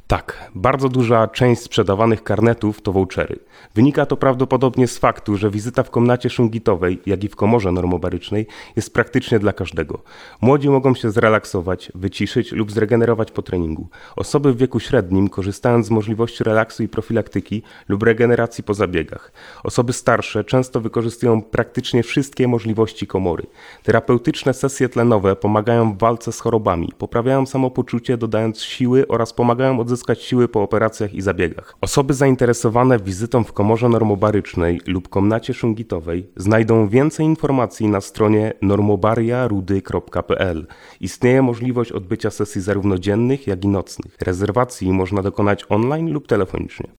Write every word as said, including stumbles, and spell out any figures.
Tak, bardzo duża część sprzedawanych karnetów to vouchery. Wynika to prawdopodobnie z faktu, że wizyta w komnacie szungitowej, jak i w komorze normobarycznej jest praktycznie dla każdego. Młodzi mogą się zrelaksować, wyciszyć lub zregenerować po treningu. Osoby w wieku średnim korzystając z możliwości relaksu i profilaktyki lub regeneracji po zabiegach. Osoby starsze często wykorzystują praktycznie wszystkie możliwości komory. Terapeutyczne sesje tlenowe pomagają w walce z chorobami, poprawiają samopoczucie, dodając siły oraz pomagają odzyskać siły po operacjach i zabiegach. Osoby zainteresowane wizytą w komorze normobarycznej lub komnacie szungitowej znajdą więcej informacji na stronie normobaria rudy kropka p l. Istnieje możliwość odbycia sesji zarówno dziennych, jak i nocnych. Rezerwacji można dokonać online lub telefonicznie.